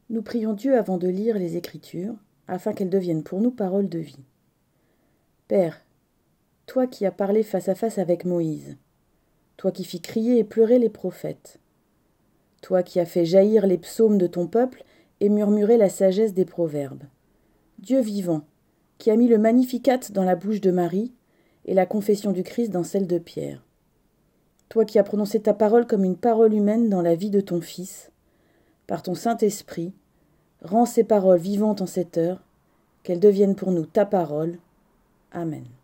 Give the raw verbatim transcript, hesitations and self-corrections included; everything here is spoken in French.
Nous prions Dieu avant de lire les Écritures, afin qu'elles deviennent pour nous paroles de vie. Père, toi qui as parlé face à face avec Moïse, toi qui fis crier et pleurer les prophètes, toi qui as fait jaillir les psaumes de ton peuple et murmurer la sagesse des proverbes, Dieu vivant, qui a mis le Magnificat dans la bouche de Marie et la confession du Christ dans celle de Pierre, toi qui as prononcé ta parole comme une parole humaine dans la vie de ton Fils, par ton Saint-Esprit, rends ces paroles vivantes en cette heure, qu'elles deviennent pour nous ta parole. Amen.